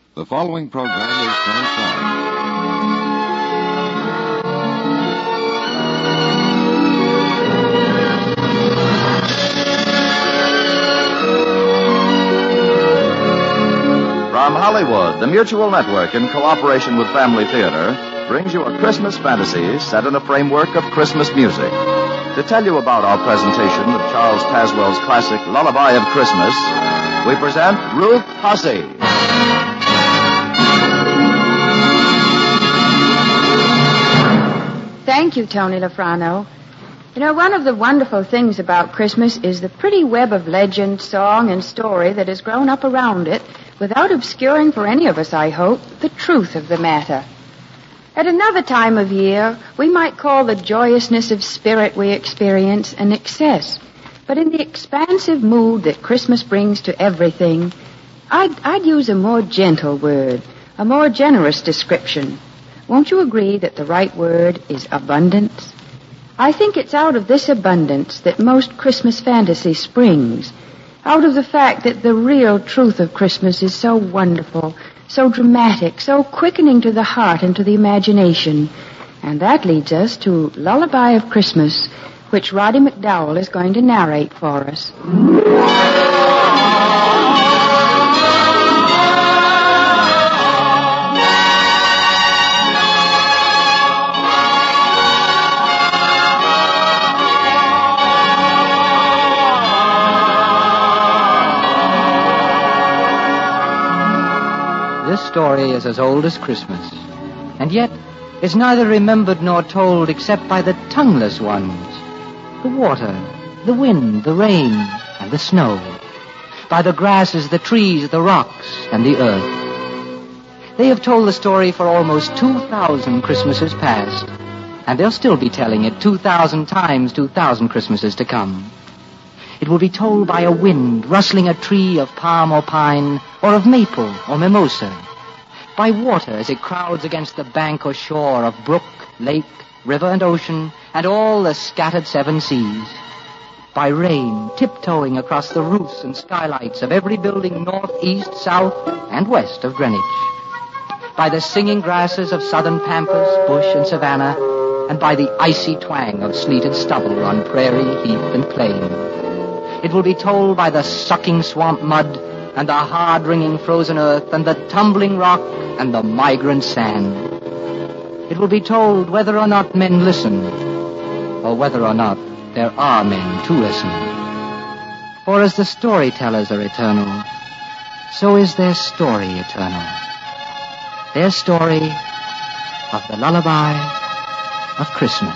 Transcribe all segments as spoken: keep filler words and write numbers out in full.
The following program is transcribed. From Hollywood, the Mutual Network, in cooperation with Family Theater, brings you a Christmas fantasy set in a framework of Christmas music. To tell you about our presentation of Charles Tazwell's classic Lullaby of Christmas, we present Ruth Hussey. Thank you, Tony Lafrano. You know, one of the wonderful things about Christmas is the pretty web of legend, song, and story that has grown up around it without obscuring for any of us, I hope, the truth of the matter. At another time of year, we might call the joyousness of spirit we experience an excess. But in the expansive mood that Christmas brings to everything, I'd, I'd use a more gentle word, a more generous description. Won't you agree that the right word is abundance? I think it's out of this abundance that most Christmas fantasy springs, out of the fact that the real truth of Christmas is so wonderful, so dramatic, so quickening to the heart and to the imagination. And that leads us to Lullaby of Christmas, which Roddy McDowell is going to narrate for us. This story is as old as Christmas, and yet is neither remembered nor told except by the tongueless ones. The water, the wind, the rain, and the snow. By the grasses, the trees, the rocks, and the earth. They have told the story for almost two thousand Christmases past, and they'll still be telling it two thousand times two thousand Christmases to come. It will be told by a wind rustling a tree of palm or pine, or of maple or mimosa. By water as it crowds against the bank or shore of brook, lake, river, and ocean, and all the scattered seven seas. By rain tiptoeing across the roofs and skylights of every building north, east, south, and west of Greenwich. By the singing grasses of southern pampas, bush, and savanna, and by the icy twang of sleeted stubble on prairie, heath, and plain. It will be told by the sucking swamp mud, and the hard-wringing frozen earth, and the tumbling rock, and the migrant sand. It will be told whether or not men listen, or whether or not there are men to listen. For as the storytellers are eternal, so is their story eternal. Their story of the Lullaby of Christmas.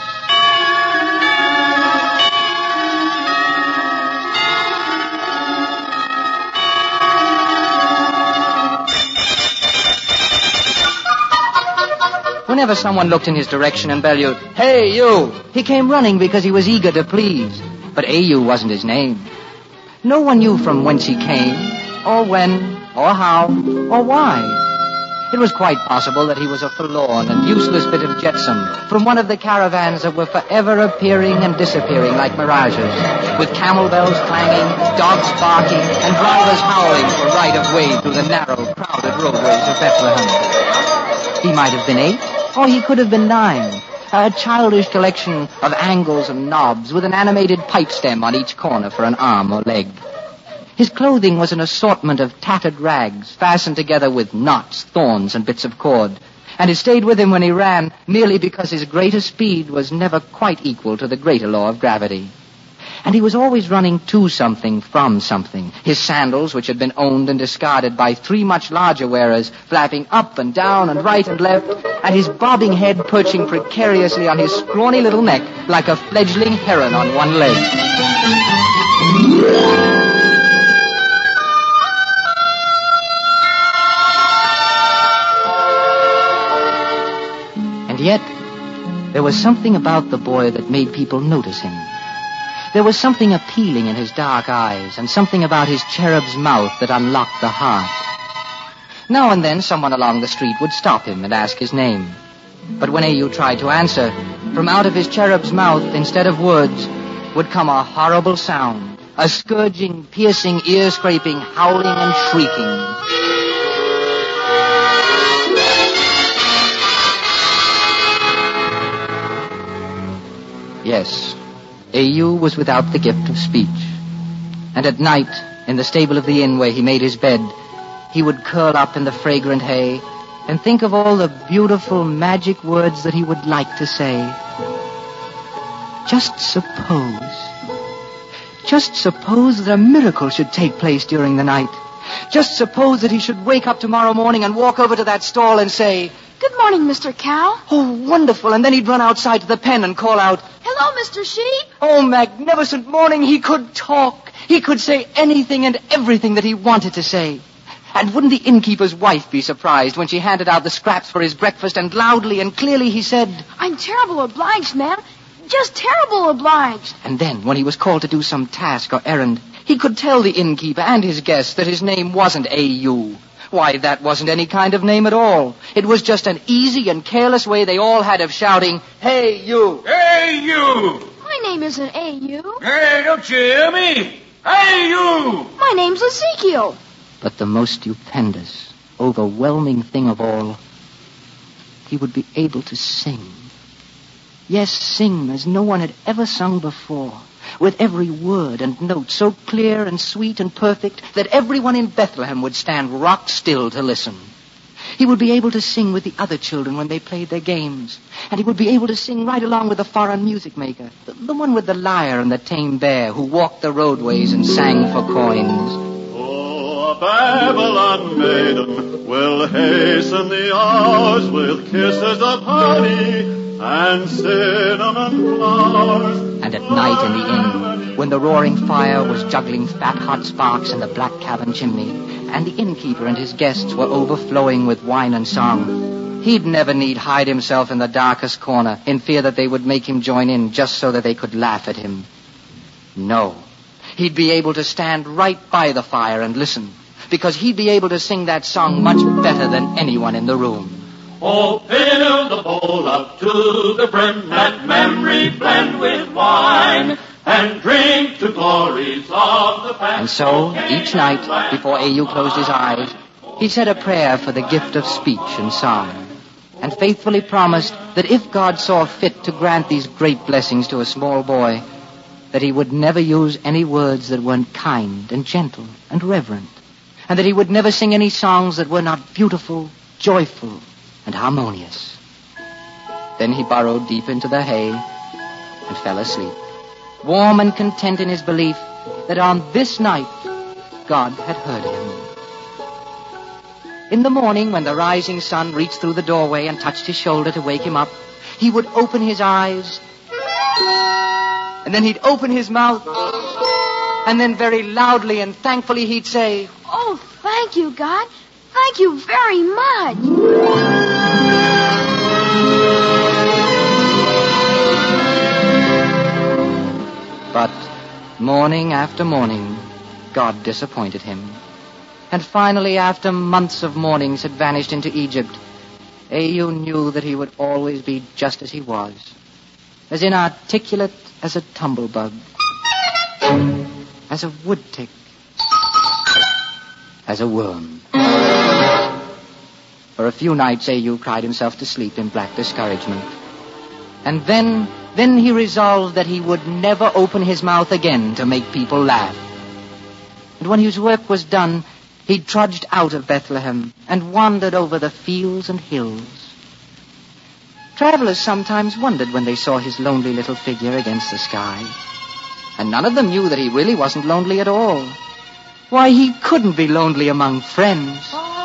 Whenever someone looked in his direction and bellowed, "Hey, you!" he came running because he was eager to please. But A U wasn't his name. No one knew from whence he came, or when, or how, or why. It was quite possible that he was a forlorn and useless bit of jetsam from one of the caravans that were forever appearing and disappearing like mirages, with camel bells clanging, dogs barking, and drivers howling for right of way through the narrow, crowded roadways of Bethlehem. He might have been eight, or he could have been nine, a childish collection of angles and knobs with an animated pipe stem on each corner for an arm or leg. His clothing was an assortment of tattered rags fastened together with knots, thorns, and bits of cord, and it stayed with him when he ran merely because his greater speed was never quite equal to the greater law of gravity. And he was always running to something from something, his sandals, which had been owned and discarded by three much larger wearers, flapping up and down and right and left, and his bobbing head perching precariously on his scrawny little neck like a fledgling heron on one leg. And yet, there was something about the boy that made people notice him. There was something appealing in his dark eyes, and something about his cherub's mouth that unlocked the heart. Now and then someone along the street would stop him and ask his name. But when A U tried to answer, from out of his cherub's mouth, instead of words, would come a horrible sound, a scourging, piercing, ear-scraping, howling and shrieking. Yes, Ayu was without the gift of speech. And at night, in the stable of the inn where he made his bed, he would curl up in the fragrant hay and think of all the beautiful magic words that he would like to say. Just suppose, just suppose that a miracle should take place during the night. Just suppose that he should wake up tomorrow morning and walk over to that stall and say, "Good morning, Mister Cow." "Oh, wonderful." And then he'd run outside to the pen and call out, "Hello, Mister Sheep." "Oh, magnificent morning." He could talk. He could say anything and everything that he wanted to say. And wouldn't the innkeeper's wife be surprised when she handed out the scraps for his breakfast and loudly and clearly he said, "I'm terrible obliged, ma'am. Just terrible obliged." And then, when he was called to do some task or errand, he could tell the innkeeper and his guests that his name wasn't Ayu. Why, that wasn't any kind of name at all. It was just an easy and careless way they all had of shouting, "Hey, you!" Hey, you! My name isn't A U. Hey, don't you hear me? Hey, you! My name's Ezekiel. But the most stupendous, overwhelming thing of all, he would be able to sing. Yes, sing as no one had ever sung before, with every word and note so clear and sweet and perfect that everyone in Bethlehem would stand rock still to listen. He would be able to sing with the other children when they played their games, and he would be able to sing right along with the foreign music maker, the, the one with the lyre and the tame bear who walked the roadways and sang for coins. Oh, a Babylon maiden will hasten the hours with kisses of honey and cinnamon flowers. And at night in the inn, when the roaring fire was juggling fat hot sparks in the black cabin chimney, and the innkeeper and his guests were overflowing with wine and song, he'd never need hide himself in the darkest corner in fear that they would make him join in just so that they could laugh at him. No, he'd be able to stand right by the fire and listen, because he'd be able to sing that song much better than anyone in the room. Oh, fill the bowl up to the brim, let memory blend with wine, and drink to glories of the past. And so, each night, before Ayu closed his eyes, he said a prayer for the gift of speech and song, and faithfully promised that if God saw fit to grant these great blessings to a small boy, that he would never use any words that weren't kind and gentle and reverent, and that he would never sing any songs that were not beautiful, joyful, and harmonious. Then he burrowed deep into the hay and fell asleep, warm and content in his belief that on this night God had heard him. In the morning, when the rising sun reached through the doorway and touched his shoulder to wake him up, he would open his eyes, and then he'd open his mouth, and then very loudly and thankfully he'd say, "Oh, thank you, God. Thank you very much." But morning after morning, God disappointed him. And finally, after months of mornings had vanished into Egypt, Ayu knew that he would always be just as he was, as inarticulate as a tumblebug, as a woodtick, as a worm. For a few nights, Ayu cried himself to sleep in black discouragement. And then, then he resolved that he would never open his mouth again to make people laugh. And when his work was done, he trudged out of Bethlehem and wandered over the fields and hills. Travelers sometimes wondered when they saw his lonely little figure against the sky. And none of them knew that he really wasn't lonely at all. Why, he couldn't be lonely among friends.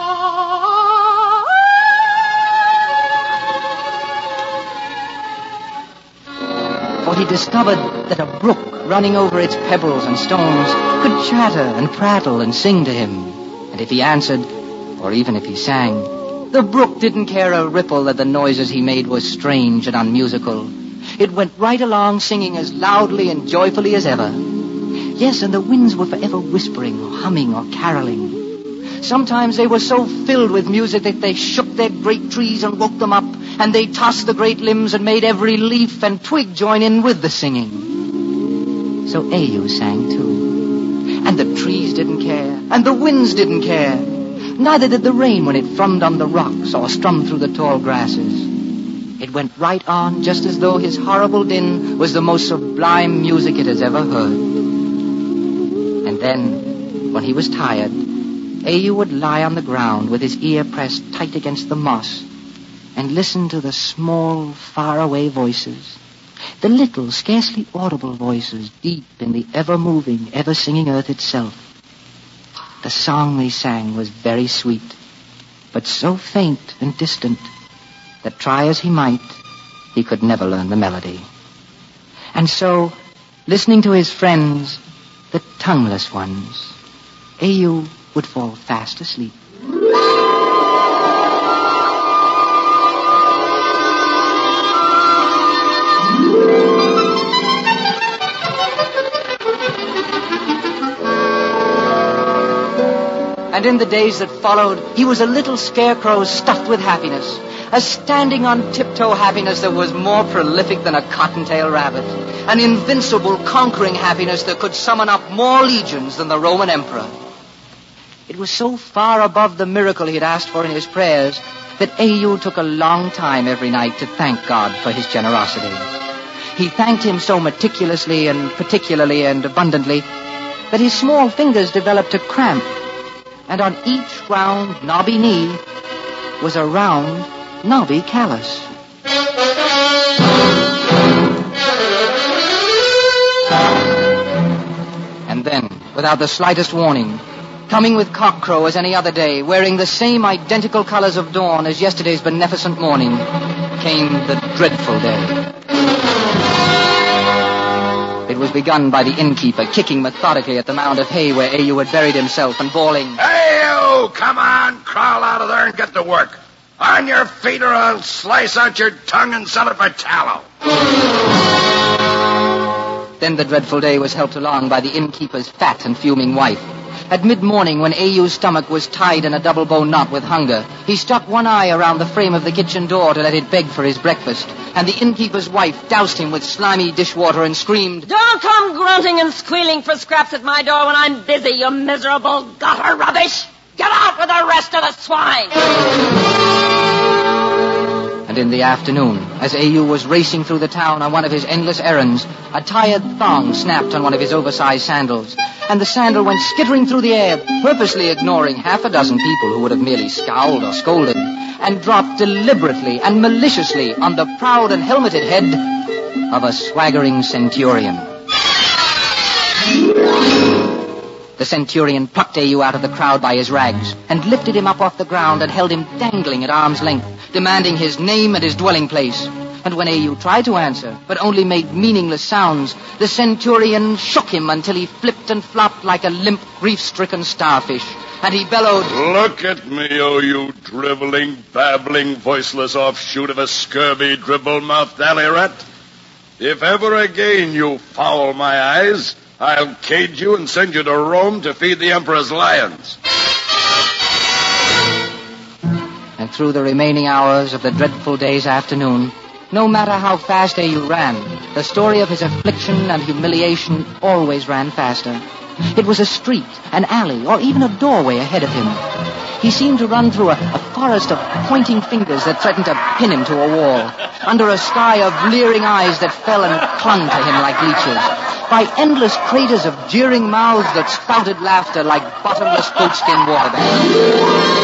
For he discovered that a brook running over its pebbles and stones could chatter and prattle and sing to him. And if he answered, or even if he sang, the brook didn't care a ripple that the noises he made were strange and unmusical. It went right along singing as loudly and joyfully as ever. Yes, and the winds were forever whispering or humming or caroling. Sometimes they were so filled with music that they shook their great trees and woke them up, and they tossed the great limbs and made every leaf and twig join in with the singing. So Ayu sang too. And the trees didn't care, and the winds didn't care. Neither did the rain when it thrummed on the rocks or strummed through the tall grasses. It went right on just as though his horrible din was the most sublime music it has ever heard. And then, when he was tired, Ayu would lie on the ground with his ear pressed tight against the moss and listen to the small, faraway voices, the little, scarcely audible voices deep in the ever-moving, ever-singing earth itself. The song they sang was very sweet, but so faint and distant that try as he might, he could never learn the melody. And so, listening to his friends, the tongueless ones, Ayu would fall fast asleep. And in the days that followed, he was a little scarecrow stuffed with happiness, a standing on tiptoe happiness that was more prolific than a cottontail rabbit, an invincible, conquering happiness that could summon up more legions than the Roman emperor. It was so far above the miracle he had asked for in his prayers that Ayu took a long time every night to thank God for his generosity. He thanked him so meticulously and particularly and abundantly that his small fingers developed a cramp, and on each round, knobby knee was a round, knobby callus. And then, without the slightest warning, coming with cockcrow as any other day, wearing the same identical colors of dawn as yesterday's beneficent morning, came the dreadful day. It was begun by the innkeeper kicking methodically at the mound of hay where Ayu had buried himself and bawling, "Hey, you! Come on, crawl out of there and get to work. On your feet or I'll slice out your tongue and sell it for tallow." Then the dreadful day was helped along by the innkeeper's fat and fuming wife. At mid-morning, when Ayu's stomach was tied in a double-bow knot with hunger, he stuck one eye around the frame of the kitchen door to let it beg for his breakfast, and the innkeeper's wife doused him with slimy dishwater and screamed, "Don't come grunting and squealing for scraps at my door when I'm busy, you miserable gutter rubbish! Get out with the rest of the swine!" And in the afternoon, as Ayu was racing through the town on one of his endless errands, a tired thong snapped on one of his oversized sandals, and the sandal went skittering through the air, purposely ignoring half a dozen people who would have merely scowled or scolded, and dropped deliberately and maliciously on the proud and helmeted head of a swaggering centurion. The centurion plucked Ayu out of the crowd by his rags and lifted him up off the ground and held him dangling at arm's length, demanding his name and his dwelling place. And when Ayu tried to answer, but only made meaningless sounds, the centurion shook him until he flipped and flopped like a limp, grief-stricken starfish. And he bellowed, "Look at me, oh you driveling, babbling, voiceless offshoot of a scurvy, dribble-mouthed alley rat. If ever again you foul my eyes, I'll cage you and send you to Rome to feed the emperor's lions." And through the remaining hours of the dreadful day's afternoon, no matter how fast Ayu ran, the story of his affliction and humiliation always ran faster. It was a street, an alley, or even a doorway ahead of him. He seemed to run through a, a forest of pointing fingers that threatened to pin him to a wall, under a sky of leering eyes that fell and clung to him like leeches, by endless craters of jeering mouths that spouted laughter like bottomless goatskin water bags.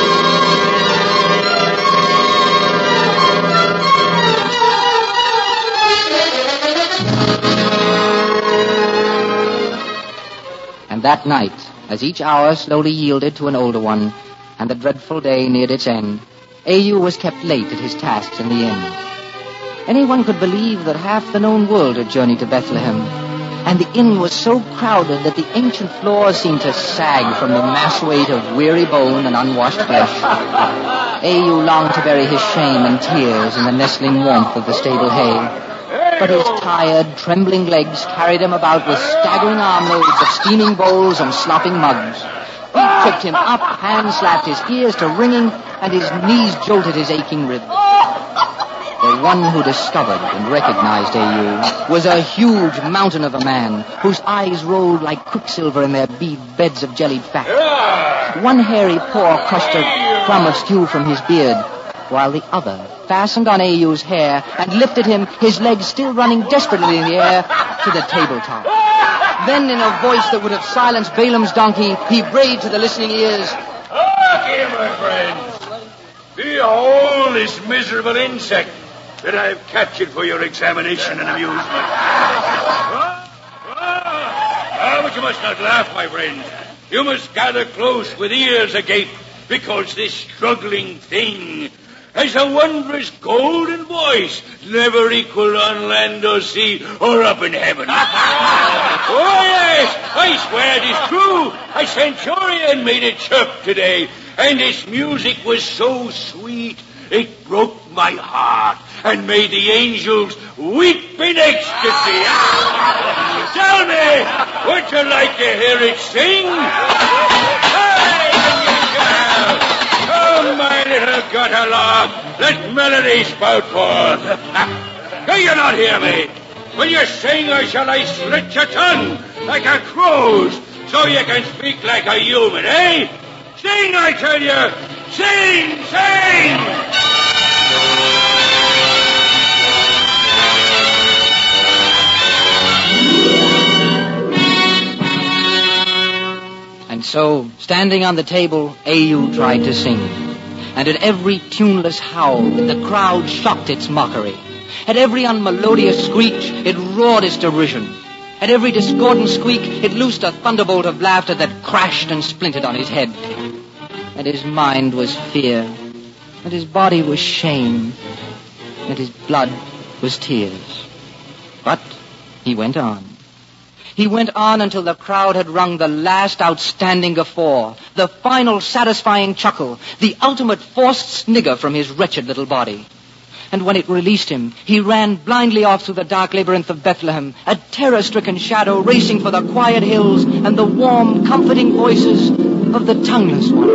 And that night, as each hour slowly yielded to an older one, and the dreadful day neared its end, Ayu was kept late at his tasks in the inn. Anyone could believe that half the known world had journeyed to Bethlehem, and the inn was so crowded that the ancient floors seemed to sag from the mass weight of weary bone and unwashed flesh. Ayu longed to bury his shame and tears in the nestling warmth of the stable hay, but his tired, trembling legs carried him about with staggering armloads of steaming bowls and slopping mugs. Feet tripped him up, hands slapped his ears to ringing, and his knees jolted his aching ribs. The one who discovered and recognized Ayu was a huge mountain of a man whose eyes rolled like quicksilver in their bead beds of jellied fat. One hairy paw crushed a crumb of stew from his beard, while the other fastened on A U's hair and lifted him, his legs still running desperately in the air, to the tabletop. Then, in a voice that would have silenced Balaam's donkey, he brayed to the listening ears. Okay, my friends. Behold this miserable insect that I've captured for your examination and amusement. Ah, ah, but you must not laugh, my friends. You must gather close with ears agape, because this struggling thing has a wondrous golden voice never equaled on land or sea or up in heaven. Oh, yes, I swear it is true. A centurion made it chirp today, and its music was so sweet it broke my heart and made the angels weep in ecstasy. Tell me, would you like to hear it sing? Hey, you shall. Oh, my little gutter log, let melody spout forth. Do you not hear me? Will you sing, or shall I slit your tongue like a crow's so you can speak like a human, eh? Sing, I tell you! Sing, sing! And so, standing on the table, A U tried to sing. And at every tuneless howl, the crowd shocked its mockery. At every unmelodious screech, it roared its derision. At every discordant squeak, it loosed a thunderbolt of laughter that crashed and splintered on his head. And his mind was fear, and his body was shame, and his blood was tears. But he went on. He went on until the crowd had rung the last outstanding guffaw, the final satisfying chuckle, the ultimate forced snigger from his wretched little body. And when it released him, he ran blindly off through the dark labyrinth of Bethlehem, a terror-stricken shadow racing for the quiet hills and the warm, comforting voices of the tongueless one.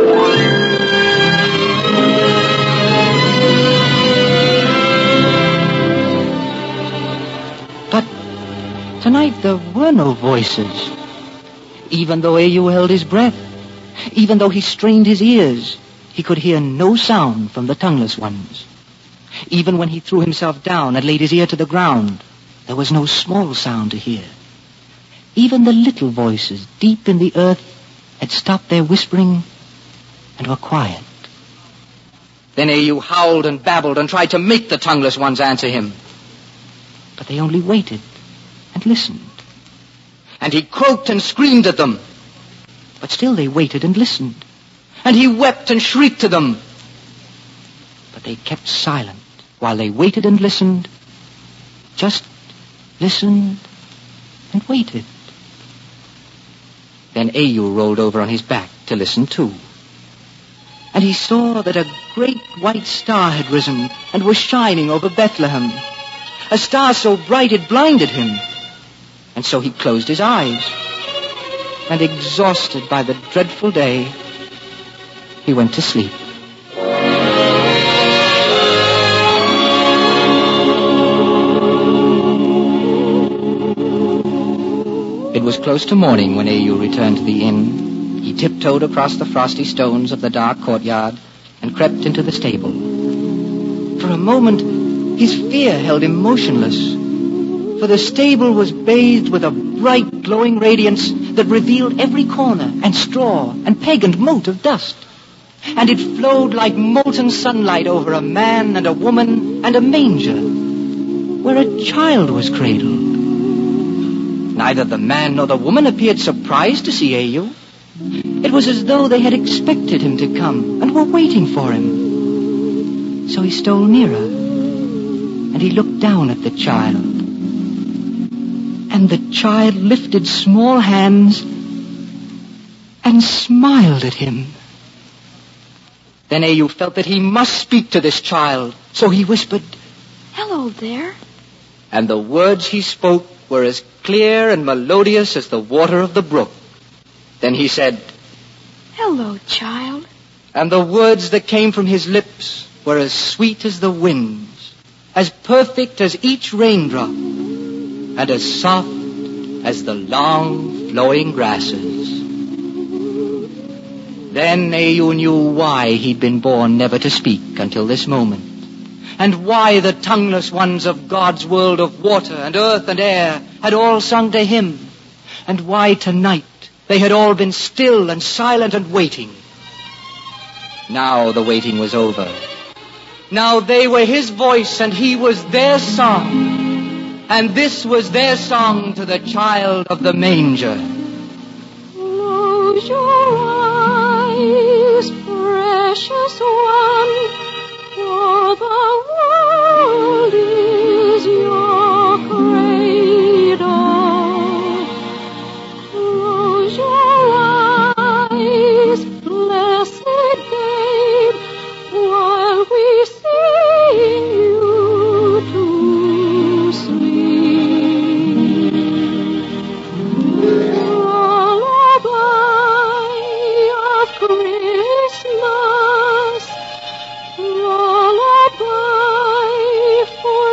But tonight there were no voices. Even though A U held his breath, even though he strained his ears, he could hear no sound from the tongueless ones. Even when he threw himself down and laid his ear to the ground, there was no small sound to hear. Even the little voices deep in the earth had stopped their whispering and were quiet. Then A U howled and babbled and tried to make the tongueless ones answer him. But they only waited and listened. And he croaked and screamed at them. But still they waited and listened. And he wept and shrieked to them. But they kept silent while they waited and listened, just listened and waited. Then A U rolled over on his back to listen too. And he saw that a great white star had risen and was shining over Bethlehem. A star so bright it blinded him. And so he closed his eyes. And exhausted by the dreadful day, he went to sleep. It was close to morning when A U returned to the inn. He tiptoed across the frosty stones of the dark courtyard and crept into the stable. For a moment, his fear held him motionless, for the stable was bathed with a bright, glowing radiance that revealed every corner and straw and peg and mote of dust. And it flowed like molten sunlight over a man and a woman and a manger, where a child was cradled. Neither the man nor the woman appeared surprised to see A U. It was as though they had expected him to come and were waiting for him. So he stole nearer, and he looked down at the child. And the child lifted small hands and smiled at him. Then A U felt that he must speak to this child, so he whispered, "Hello there." And the words he spoke were as clear and melodious as the water of the brook. Then he said, "Hello, child." And the words that came from his lips were as sweet as the winds, as perfect as each raindrop, and as soft as the long flowing grasses. Then Ehud knew why he'd been born never to speak until this moment, and why the tongueless ones of God's world of water and earth and air had all sung to him, and why tonight they had all been still and silent and waiting. Now the waiting was over. Now they were his voice and he was their song, and this was their song to the child of the manger. Close your eyes, precious one, for the world is your cradle. Close your eyes, blessed babe, while we sing you to sleep. Lullaby of Christmas, lullaby for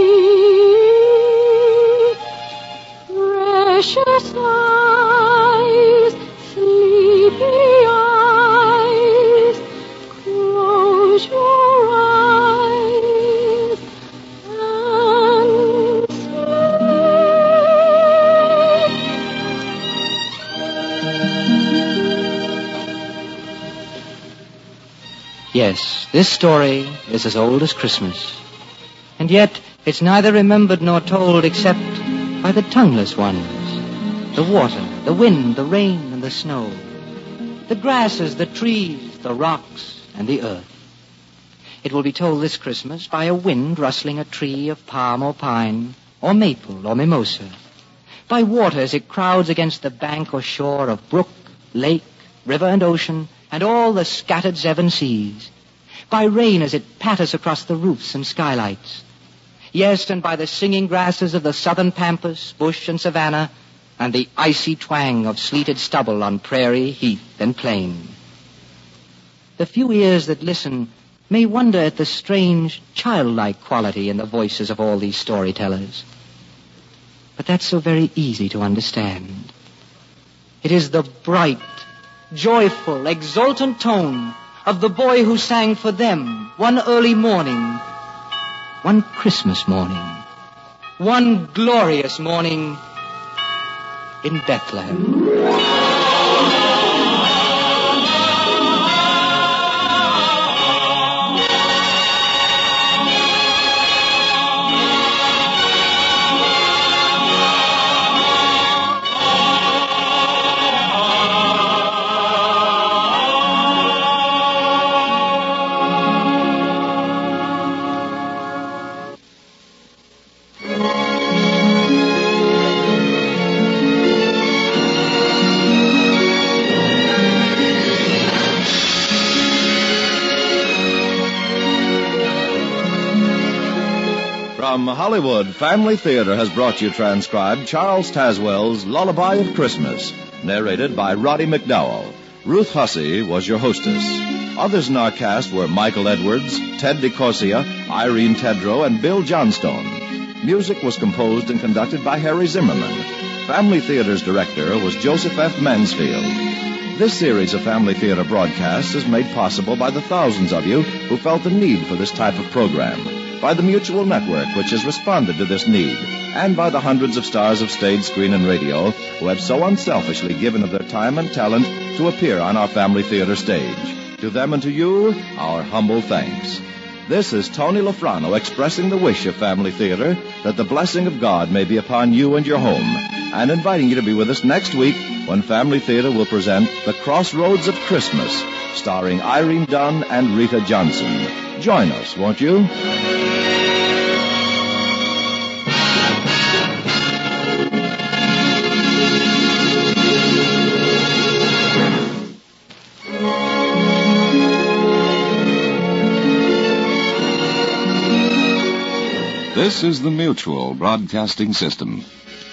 thee. Precious eyes, sleepy eyes, close your eyes and sleep. Yes, this story is as old as Christmas, and yet it's neither remembered nor told except by the tongueless ones. The water, the wind, the rain, and the snow. The grasses, the trees, the rocks, and the earth. It will be told this Christmas by a wind rustling a tree of palm or pine, or maple or mimosa. By water as it crowds against the bank or shore of brook, lake, river, and ocean, and all the scattered seven seas. By rain as it patters across the roofs and skylights. Yes, and by the singing grasses of the southern pampas, bush, and savanna, and the icy twang of sleeted stubble on prairie, heath, and plain. The few ears that listen may wonder at the strange, childlike quality in the voices of all these storytellers. But that's so very easy to understand. It is the bright, joyful, exultant tone of the boy who sang for them one early morning, one Christmas morning, one glorious morning in Bethlehem. From Hollywood, Family Theater has brought you transcribed Charles Tazwell's Lullaby of Christmas, narrated by Roddy McDowell. Ruth Hussey was your hostess. Others in our cast were Michael Edwards, Ted DeCorsia, Irene Tedrow, and Bill Johnstone. Music was composed and conducted by Harry Zimmerman. Family Theater's director was Joseph F. Mansfield. This series of Family Theater broadcasts is made possible by the thousands of you who felt the need for this type of program, by the Mutual Network, which has responded to this need, and by the hundreds of stars of stage, screen, and radio who have so unselfishly given of their time and talent to appear on our Family Theater stage. To them and to you, our humble thanks. This is Tony Lofrano expressing the wish of Family Theater that the blessing of God may be upon you and your home, and inviting you to be with us next week when Family Theater will present The Crossroads of Christmas, starring Irene Dunn and Rita Johnson. Join us, won't you? This is the Mutual Broadcasting System.